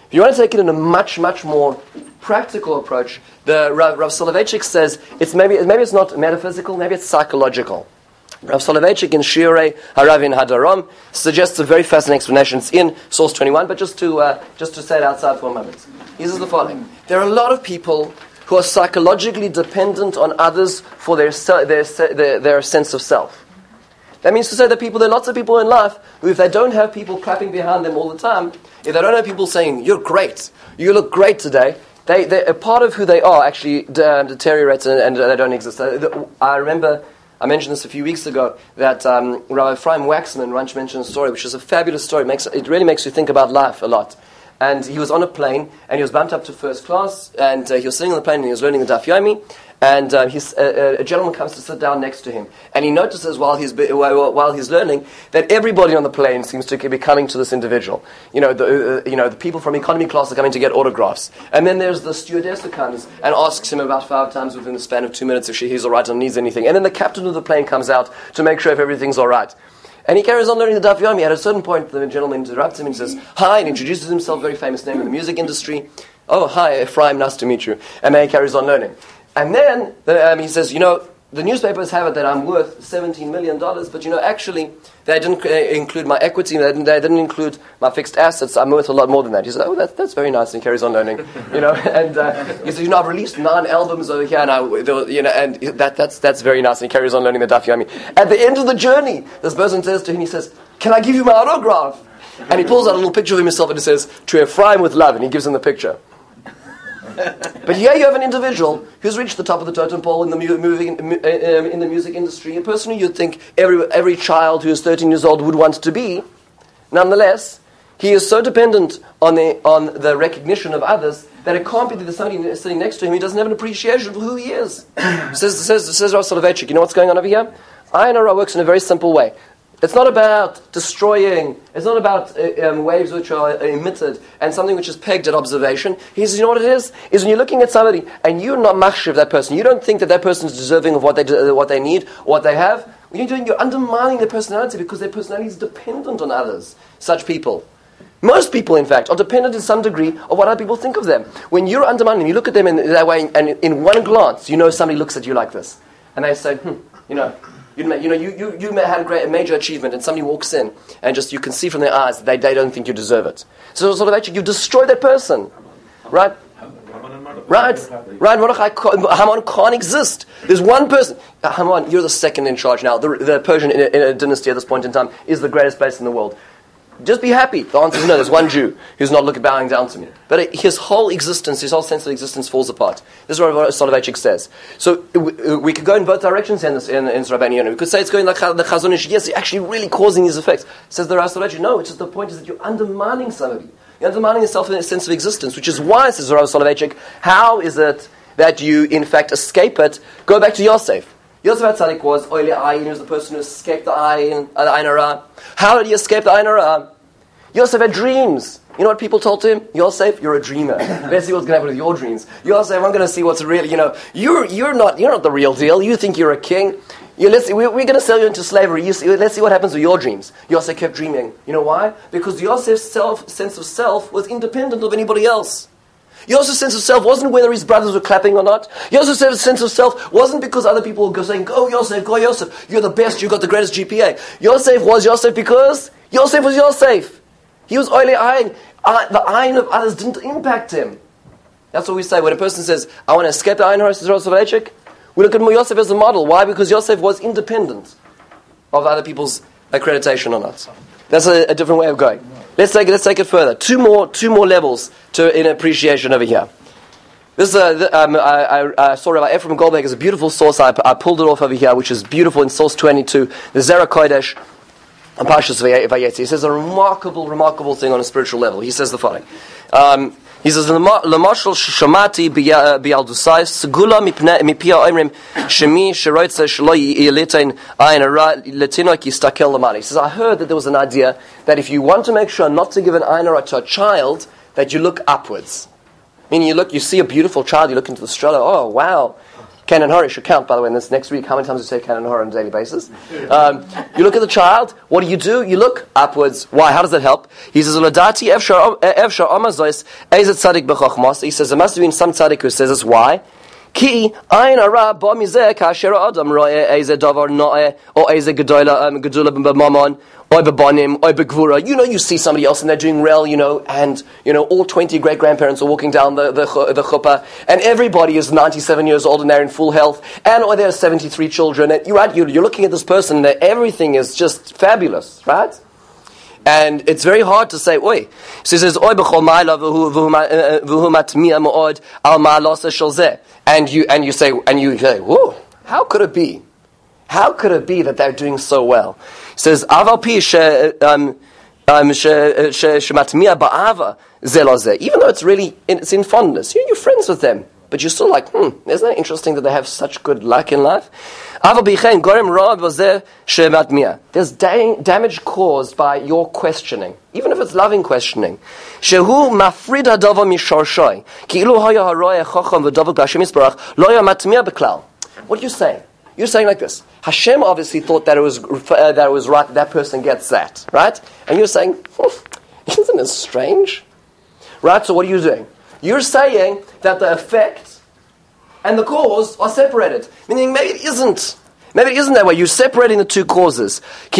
If you want to take it in a much, much more practical approach, the Rav Soloveitchik says maybe it's not metaphysical, maybe it's psychological. Rav Soloveitchik in Shiurei Haravin Hadarom suggests a very fascinating explanation. It's in Source 21, but just to say it outside for a moment. He says the following: there are a lot of people who are psychologically dependent on others for their sense of self. That means to say that there are lots of people in life who, if they don't have people clapping behind them all the time, if they don't have people saying, "You're great, you look great today," a part of who they are actually deteriorates and they don't exist. I remember I mentioned this a few weeks ago that Rabbi Ephraim Waxman once mentioned a story, which is a fabulous story. It really makes you think about life a lot. And he was on a plane, and he was bumped up to first class, and he was sitting on the plane, and he was learning the Daf Yomi, and a gentleman comes to sit down next to him, and he notices while he's learning that everybody on the plane seems to be coming to this individual. The people from economy class are coming to get autographs, and then there's the stewardess who comes and asks him about 5 times within the span of 2 minutes if he's all right and needs anything, and then the captain of the plane comes out to make sure if everything's all right. And he carries on learning the Daf Yomi. At a certain point, the gentleman interrupts him and says, "Hi," and introduces himself, very famous name in the music industry. "Oh, hi, Ephraim, nice to meet you." And then he carries on learning. And then he says, the newspapers have it that I'm worth $17 million, but actually, they didn't include my equity, they didn't include my fixed assets, I'm worth a lot more than that. He says, "Oh, that's very nice," and he carries on learning, and he says, "I've released 9 albums over here, and that's very nice," and he carries on learning the Daf Yomi. At the end of the journey, this person says to him, he says, "Can I give you my autograph?" And he pulls out a little picture of himself and he says, "To Ephraim with love," and he gives him the picture. But here you have an individual who's reached the top of the totem pole in the music industry, a person who you'd think every child who is 13 years old would want to be. Nonetheless, he is so dependent on the recognition of others that it can't be that there's somebody sitting next to him who doesn't have an appreciation for who he is. Says Rav Soloveitchik, you know what's going on over here? Ayin Hara works in a very simple way. It's not about destroying, it's not about waves which are emitted and something which is pegged at observation. He says, you know what it is? Is when you're looking at somebody and you're not machshav that person, you don't think that person is deserving of what they need, or what they have. What you're doing, you're undermining their personality because their personality is dependent on others, such people. Most people, in fact, are dependent to some degree of what other people think of them. When you're undermining them, you look at them in that way, and in one glance, somebody looks at you like this. And they say, you had a major achievement, and somebody walks in, and just you can see from their eyes that they don't think you deserve it. So sort of actually, you destroy that person, right? Right. Mordechai Haman can't exist. There's one person. Haman, you're the second in charge now. The Persian dynasty at this point in time is the greatest place in the world. Just be happy. The answer is no. There's one Jew who's not bowing down to me. But his whole existence, his whole sense of existence falls apart. This is what Soloveitchik says. So we could go in both directions in Rabbeinu Yonah. We could say it's going like the Chazon Ish. Yes, you're actually really causing these effects. Says the Rav Soloveitchik. No, it's just the point is that you're undermining somebody. You're undermining yourself in a sense of existence, which is why, says the Rav Soloveitchik, how is it that you, in fact, escape it? Go back to Yosef. Yosef HaTzadik was Oile Ayin, he was the person who escaped the Ayin Hara. How did he escape the Ayin Hara? Yosef had dreams. You know what people told him? Yosef, you're a dreamer. Let's see what's going to happen with your dreams. Yosef, I'm going to see what's real. You're not the real deal. You think you're a king. We're going to sell you into slavery. Let's see what happens with your dreams. Yosef kept dreaming. You know why? Because Yosef's sense of self was independent of anybody else. Yosef's sense of self wasn't whether his brothers were clapping or not. Yosef's sense of self wasn't because other people were saying, go Yosef, you're the best, you got the greatest GPA. Yosef was Yosef because Yosef was Yosef. He was Oile Ayin. The Ayin of others didn't impact him. That's what we say when a person says, I want to escape the Ayin Hara, says Rav Soloveitchik. We look at Yosef as a model. Why? Because Yosef was independent of other people's accreditation or not. That's a different way of going. Let's take it further. Two more levels in appreciation over here. This I saw Rabbi Ephraim Goldberg as a beautiful source. I pulled it off over here, which is beautiful in source 22, the Zera Kodesh, and Parshas Vayetzi. He says a remarkable thing on a spiritual level. He says the following. He says, "L'mashal shamati b'yaldusai segula mipia oimrim shemi sheroitze shelo yilitein ayin hara letinok yistakel lamali." He says, I heard that there was an idea that if you want to make sure not to give an ayin hara to a child, that you look upwards. Meaning you see a beautiful child, you look into the stroller, oh wow, Canon Hora should count, by the way, in this next week, how many times you say Canon Hora on a daily basis. You look at the child, what do? You look upwards. Why? How does that help? He says, he says, there must have been some tzaddik who says this. Why? Ki ayin hara ba mizeh kasher adam ro'eh eize davar no'eh or eize gedula b'mamon or b'banim or b'gvura. You see somebody else and they're doing well, and all 20 great grandparents are walking down the chuppah, and everybody is 97 years old and they're in full health, and or there are 73 children. And you're looking at this person, and everything is just fabulous, right? And it's very hard to say, oi. So he says, oi b'chol ma'ala v'hu matmi'a ma'od al ma'alasa shel zeh. And you say, whoa, how could it be? How could it be that they're doing so well? He says, aval pi shematmi'a ba'ava zeh lo zeh. Even though it's in fondness, you're friends with them, but you're still like, isn't that interesting that they have such good luck in life? There's damage caused by your questioning, even if it's loving questioning. What are you saying? You're saying like this. Hashem obviously thought that it was right that person gets that, right? And you're saying, isn't it strange? Right? So what are you doing? You're saying that the effect and the cause are separated. Meaning maybe it isn't. Maybe it isn't that way. You're separating the two causes. He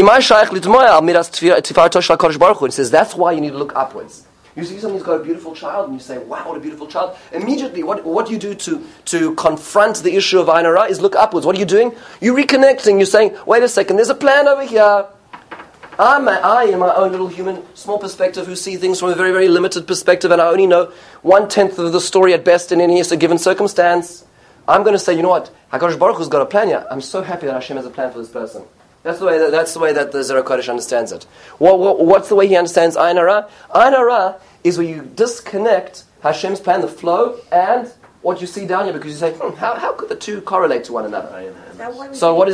says that's why you need to look upwards. You see somebody's got a beautiful child and you say, wow, what a beautiful child. Immediately, what you do to confront the issue of Ayin Hara is look upwards. What are you doing? You're reconnecting. You're saying, wait a second, there's a plan over here. I, in my own little human, small perspective, who see things from a very, very limited perspective, and I only know 1/10 of the story at best in any given circumstance, I'm going to say, you know what? HaKadosh Baruch Hu's got a plan here. I'm so happy that Hashem has a plan for this person. That's the way that the Zohar Kodesh understands it. What's the way he understands Ayin Hara? Ayin Hara is where you disconnect Hashem's plan, the flow, and what you see down here, because you say, how could the two correlate to one another? So what do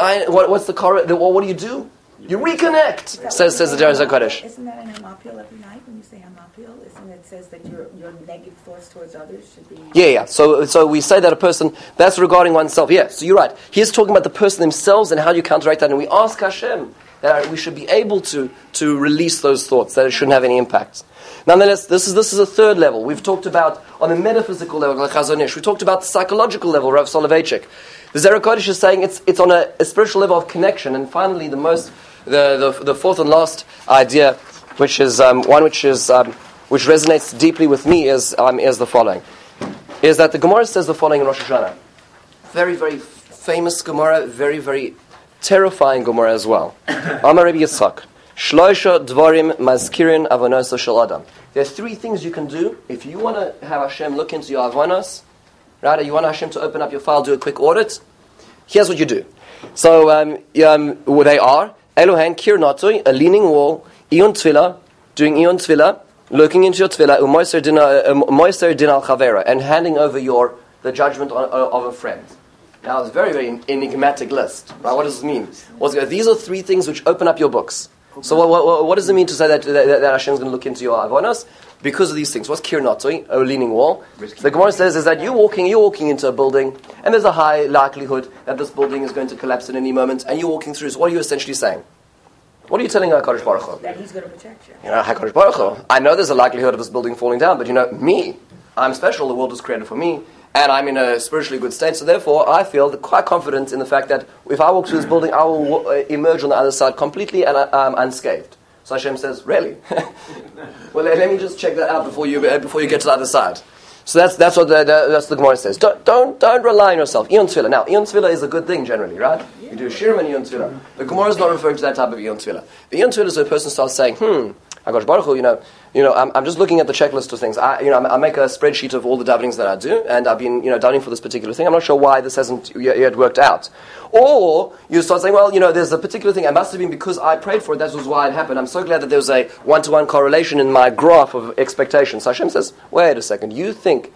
you do? You reconnect, says the Zohar Kodesh. Isn't that an Amapil every night when you say Amapil? Isn't it says that your negative thoughts towards others should be... Yeah. So we say that a person, that's regarding oneself. Yeah, so you're right. He's talking about the person themselves and how you counteract that. And we ask Hashem that we should be able to release those thoughts, that it shouldn't have any impact. Nonetheless, this is a third level. We've talked about, on the metaphysical level, like Chazon Ish. We talked about the psychological level, Rav Soloveitchik. The Zohar Kodesh is saying it's on a spiritual level of connection. And finally, the fourth and last idea, which is which resonates deeply with me, is the following: is that the Gemara says the following in Rosh Hashanah. Very, very famous Gemara, very, very terrifying Gemara as well. Amar Rabbi Yitzchak, Shloisha Dvarim Mazkirin Avonoso Shel Adam. There are three things you can do if you want to have Hashem look into your avonos. Right? You want Hashem to open up your file, do a quick audit. Here's what you do. So they are Elohen Kir Natoi, a leaning wall, Ion Tefillah, doing Ion Tefillah, looking into your Tefillah, Moiser Din al Chavera, and handing over the judgment of a friend. Now it's a very, very enigmatic list. Right? What does this mean? These are three things which open up your books. So what does it mean to say that Hashem is going to look into your avonos? Because of these things. What's Kir Natoi, a leaning wall? The Gemara says is that you're walking into a building, and there's a high likelihood that this building is going to collapse at any moment, and you're walking through. So what are you essentially saying? What are you telling HaKadosh Baruch Hu? That he's going to protect you. HaKadosh Baruch Hu, I know there's a likelihood of this building falling down, but me, I'm special, the world was created for me, and I'm in a spiritually good state, so therefore I feel quite confident in the fact that if I walk through this building, I will emerge on the other side completely and unscathed. So Hashem says, really? Well, let me just check that out before you get to the other side. So that's what the Gemara says. Don't rely on yourself. Iyon Tefillah. Now, Iyon Tefillah is a good thing generally, right? You do Shirim and Iyon Tefillah. The Gemara is not referring to that type of Iyon Tefillah. The Iyon Tefillah is where a person starts saying, HaKadosh Baruch Hu, I'm just looking at the checklist of things. I make a spreadsheet of all the davenings that I do, and I've been, davening for this particular thing. I'm not sure why this hasn't yet worked out. Or you start saying, there's a particular thing. It must have been because I prayed for it. That was why it happened. I'm so glad that there's a one-to-one correlation in my graph of expectations. So Hashem says, wait a second. You think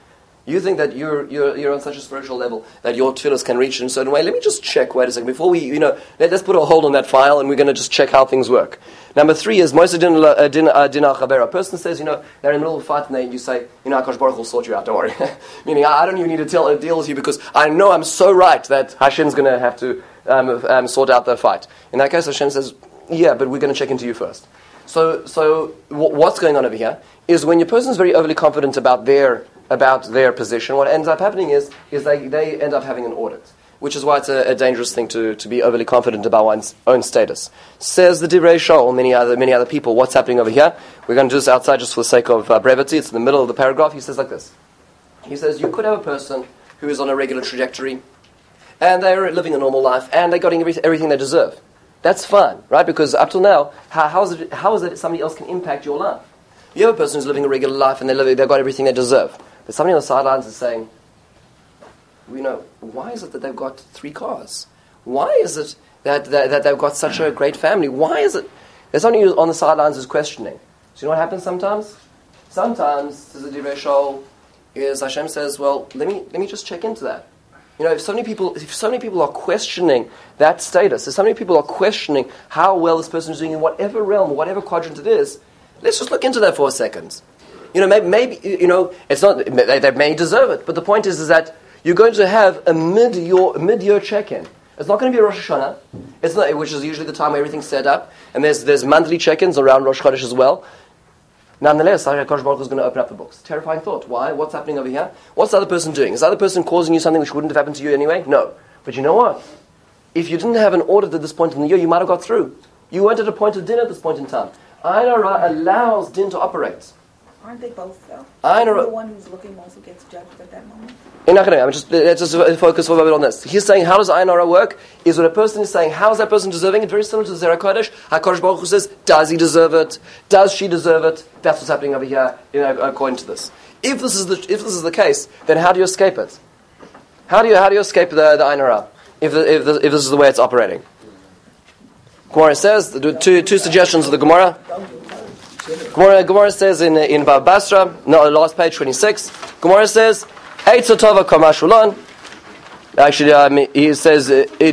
You think that you're on such a spiritual level that your tefillos can reach in a certain way. Let me just check. Wait a second. Before we, let's put a hold on that file, and we're going to just check how things work. Number 3 is Moiseh din chaver. A person says, they're in the middle of a fight, and you say, Hakadosh Baruch will sort you out. Don't worry. Meaning, I don't even need to deal with you because I know I'm so right that Hashem's going to have to sort out the fight. In that case, Hashem says, yeah, but we're going to check into you first. So what's going on over here is when your person is very overly confident about their position, what ends up happening is they end up having an audit, which is why it's a dangerous thing to be overly confident about one's own status. Says the Divrei Shaul, many other people, what's happening over here? We're going to do this outside just for the sake of brevity. It's in the middle of the paragraph. He says like this. He says, you could have a person who is on a regular trajectory, and they're living a normal life, and they're getting everything they deserve. That's fine, right? Because up till now, how is it that somebody else can impact your life? You have a person who's living a regular life, and they've got everything they deserve. But somebody on the sidelines is saying, why is it that they've got 3 cars? Why is it that they've got such a great family? Why is it? There's somebody who's on the sidelines who's questioning. Do you know what happens sometimes? Sometimes, says the Divrei Shaul, is Hashem says, well, let me just check into that. If so many people are questioning that status, if so many people are questioning how well this person is doing in whatever realm, whatever quadrant it is, let's just look into that for a second. Maybe it's not. They may deserve it, but the point is that you're going to have a mid-year check-in. It's not going to be a Rosh Hashanah. It's not, which is usually the time where everything's set up, and there's monthly check-ins around Rosh Chodesh as well. Nonetheless, HaKadosh Baruch Hu is going to open up the books. Terrifying thought. Why? What's happening over here? What's the other person doing? Is the other person causing you something which wouldn't have happened to you anyway? No. But you know what? If you didn't have an audit at this point in the year, you might have got through. You weren't at a point of din at this point in time. Ayin Hara allows din to operate. Aren't they both, though? The one who's looking also gets judged at that moment. Let's just focus for a bit on this. He's saying, how does Ayin Hara work? Is when a person is saying, how is that person deserving it? Very similar to the Zerah Kodesh. HaKadosh Baruch Hu says, does he deserve it? Does she deserve it? That's what's happening over here, according to this. If this is the case, then how do you escape it? How do you escape the Ayin Hara? If this is the way it's operating? Gemara says, two suggestions of the Gemara. Gemara says in Bava Basra, last page 26. Gemara says, Eitz Tova Kamashulan. Actually, he says,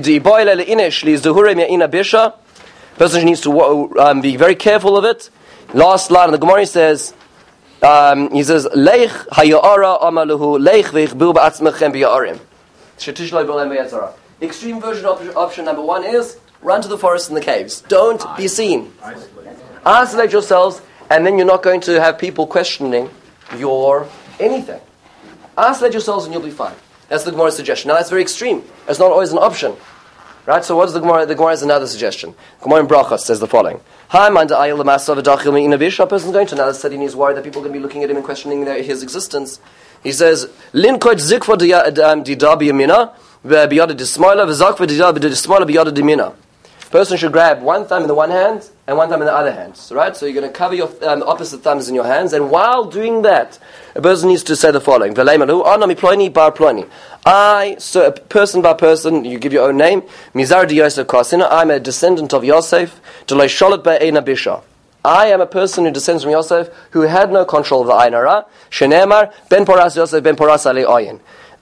person needs to be very careful of it. Last line of the Gemara says, Leich haya'ara amaluhu leich veichbu ba'atzmechem biya'arim. Shetish lo b'olem b'yatzara. Extreme version option number 1 is run to the forest and the caves. Don't be seen. Isolate yourselves, and then you're not going to have people questioning your anything. Isolate yourselves and you'll be fine. That's the Gemara's suggestion. Now that's very extreme. It's not always an option. Right? So what is the Gemara? The Gemara has another suggestion. Gemara in Brachos says the following. A person's going to another city and he's worried that people are going to be looking at him and questioning his existence. He says, Linkot zikva dida b'yamina b'yada d'smaila v'zakva dida d'smaila b'yada d'mina. Person should grab one thumb in the one hand and one thumb in the other hand. So, right? So you're going to cover your opposite thumbs in your hands, and while doing that, a person needs to say the following: so person by person, you give your own name. Mizar di Yosef Kasina. I'm a descendant of Yosef. I am a person who descends from Yosef, who had no control of the Ayin Hara. Shenemar ben Poras Yosef ben Poras ale Ayin.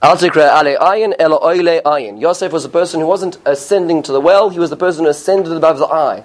Yosef was a person who wasn't ascending to the well, he was the person who ascended above the eye.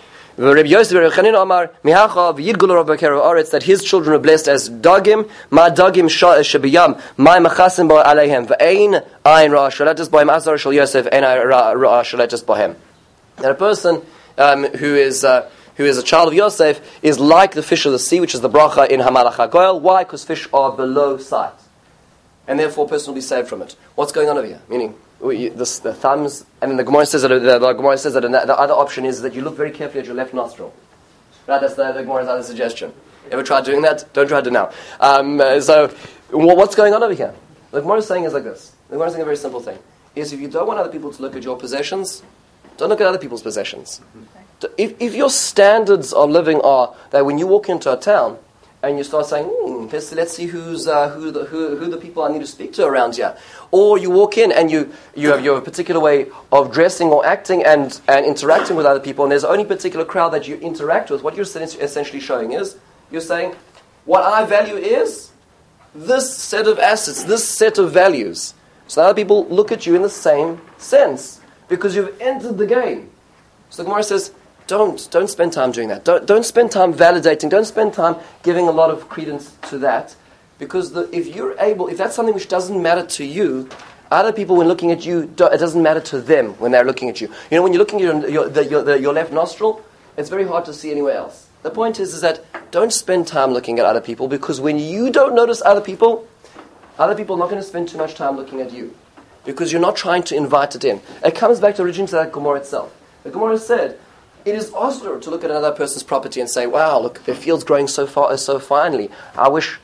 That his children were blessed as Dagim, Ma Dagim Shabiyam, Ma Machasim Ba Aleihem, V'ain Ayin Ra Shalatis Bahem Azar Shal Yosef, Ein Ra Shalatis Bahem. That a person who is a child of Yosef is like the fish of the sea, which is the bracha in Hamalach HaGoel. Why? Because fish are below sight. And therefore a person will be saved from it. What's going on over here? Meaning, the thumbs, and then the Gemara says that the other option is that you look very carefully at your left nostril. Right, that's the Gemara's other suggestion. Ever tried doing that? Don't try it now. So, what's going on over here? The Gemara is saying is like this. The Gemara is saying a very simple thing. Is if you don't want other people to look at your possessions, don't look at other people's possessions. If your standards of living are that when you walk into a town, and you start saying, let's see who the people I need to speak to around here. Or you walk in and you have your particular way of dressing or acting and interacting with other people, and there's only a particular crowd that you interact with. What you're essentially showing is, you're saying, what I value is this set of assets, this set of values. So other people look at you in the same sense because you've entered the game. So the Gemara says, don't spend time doing that. Don't spend time validating. Don't spend time giving a lot of credence to that, because if that's something which doesn't matter to you, other people, when looking at you, it doesn't matter to them when they're looking at you. You know, when you're looking at your left nostril, it's very hard to see anywhere else. The point is that don't spend time looking at other people, because when you don't notice other people are not going to spend too much time looking at you, because you're not trying to invite it in. It comes back to originally to that Gemara itself. The Gemara said, it is osur to look at another person's property and say, wow, look, their field's growing so finely. I wish...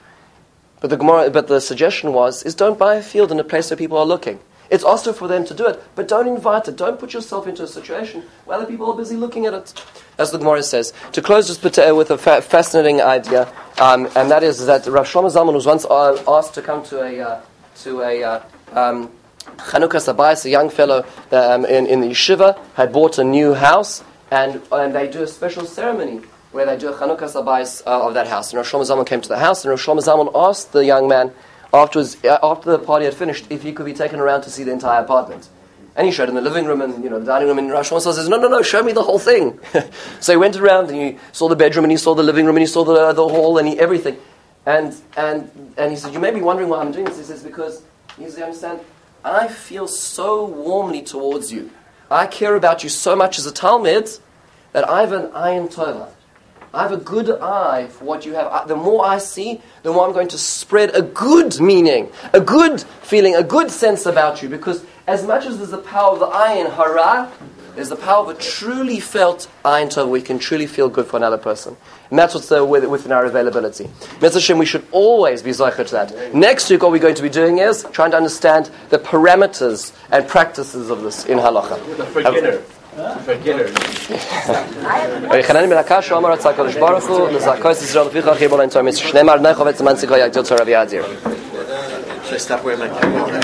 But the suggestion is don't buy a field in a place where people are looking. It's also for them to do it, but don't invite it. Don't put yourself into a situation where other people are busy looking at it. As the Gemara says. To close just with a fascinating idea, and that is that Rav Shlomo Zalman was once asked to come to a Chanukah Sabayis, a young fellow in the yeshiva, had bought a new house, and they do a special ceremony where they do a Chanukah Sabayis of that house. And Rosh Shlomo Zalman came to the house, and Rosh Shlomo Zalman asked the young man, after the party had finished, if he could be taken around to see the entire apartment. And he showed him the living room and the dining room, and Rosh Shlomo Zalman says, no, show me the whole thing. So he went around, and he saw the bedroom, and he saw the living room, and he saw the hall, and everything. And he said, you may be wondering why I'm doing this. He says, because, you understand, I feel so warmly towards you. I care about you so much as a Talmid that I have an ayin tova. I have a good eye for what you have. The more I see, the more I'm going to spread a good meaning, a good feeling, a good sense about you. Because as much as there's the power of the ayin hara, there's the power of a truly felt ayin tov, where we can truly feel good for another person. And that's what's within our availability. Mitzvah Hashem, we should always be zeicher to that. Next week, what we're going to be doing is trying to understand the parameters and practices of this in halacha. ויחנני מלקש שאומר רצה הקדוש ברוך הוא לזעקות ישראל לפיך חיבור להם תורמיס שנאמר נך עובד זמן סיכוי יגדיל תורה ויעזיר.